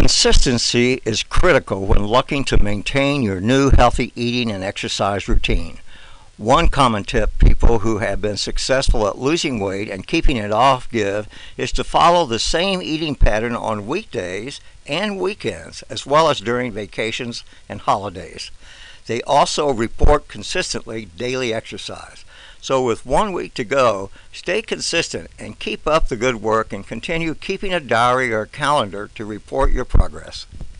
Consistency is critical when looking to maintain your new healthy eating and exercise routine. One common tip people who have been successful at losing weight and keeping it off give is to follow the same eating pattern on weekdays and weekends, as well as during vacations and holidays. They also report consistently daily exercise. So with 1 week to go, stay consistent and keep up the good work and continue keeping a diary or calendar to report your progress.